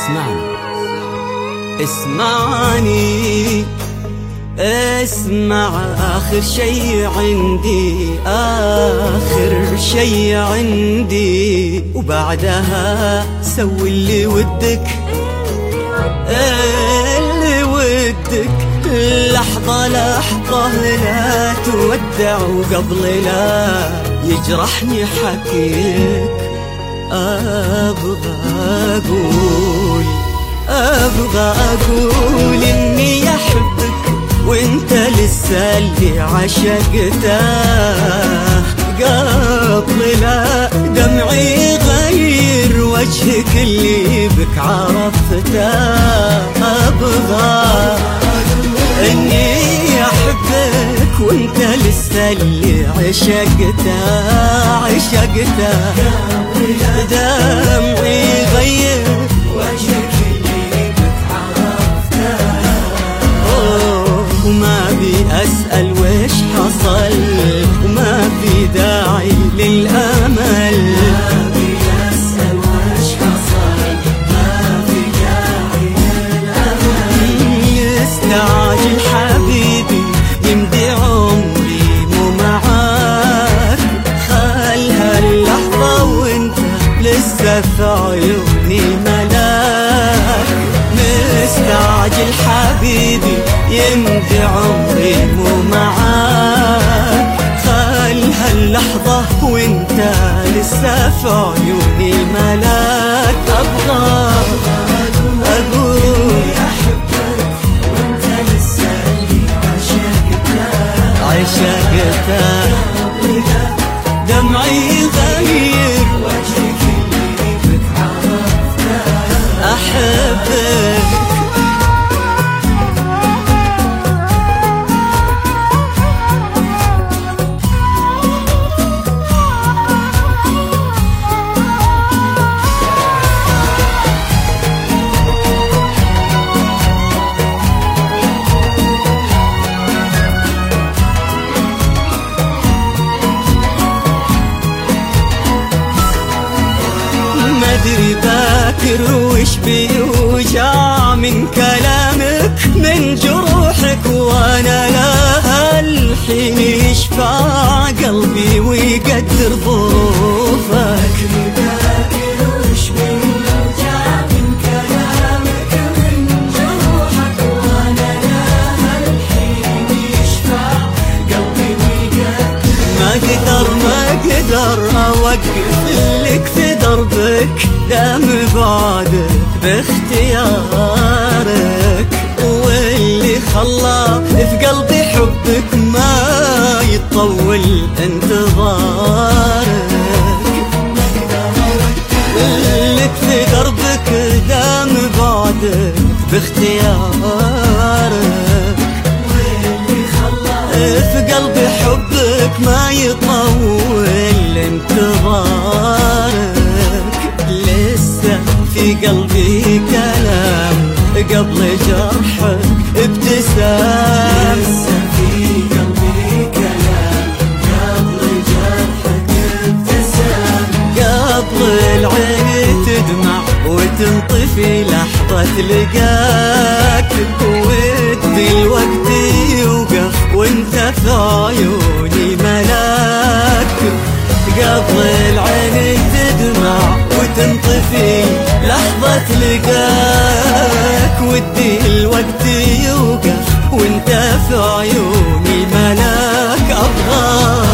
اسمعني اسمع آخر شي عندي، آخر شي عندي، وبعدها سوي اللي ودك اللي ودك. لحظة لحظة لا تودع، وقبل لا يجرحني حكيك أبغى أقول إني أحبك وإنت لسه اللي عشقته. قبل لا دمعي غير وجهك اللي بك عرفته. أبغى إني أحبك وإنت لسه اللي عشقته. دمعي غير وجهك اللي بك عرفته. وما بي أسأل وش حصل، وما في داعي للأمل. ما بي أسأل وش حصل، ما في داعي للأمل. يستعجل حبيبي يمضي عمري مو معاك. خل هاللحظة وانت لسه في عيوني ملاك. مستعجل حبيبي يمضي عمري مو معاك. خل هاللحظة وانت لسه في عيوني ملاك. أبغى أقول أحبك وانت لسه اللي عشقته. دمعي غير وجهك اللي بك عرفته. أحبك مدري باكر وش بيوجع من كلامك من جروحك، وانا لا الحين يشفع قلبي ويقدر ظروفك. باكر وش بيوجع من كلامك من جروحك، وانا لا الحين يشفع قلبي ويقدر. ما اقدر اوقف لك في دربك، دام بعدك باختيارك. واللي خلى في قلبي حبك ما يطول انتظارك. لك في دربك دام بعدك باختيارك. واللي خلى في قلبي حبك ما يطول انتظارك. لسه في قلبي كلام قبل جرحك ابتسام. لسه في قلبي كلام قبل جرحك ابتسام. قبل العين تدمع وتنطفي لحظة لقاك. ودي الوقت يوقف وانت في عيوني ملاك. قبل العين تدمع وتنطفي لحظة لقاك. ودي الوقت يوقف وانت في عيوني ملاك. أبغى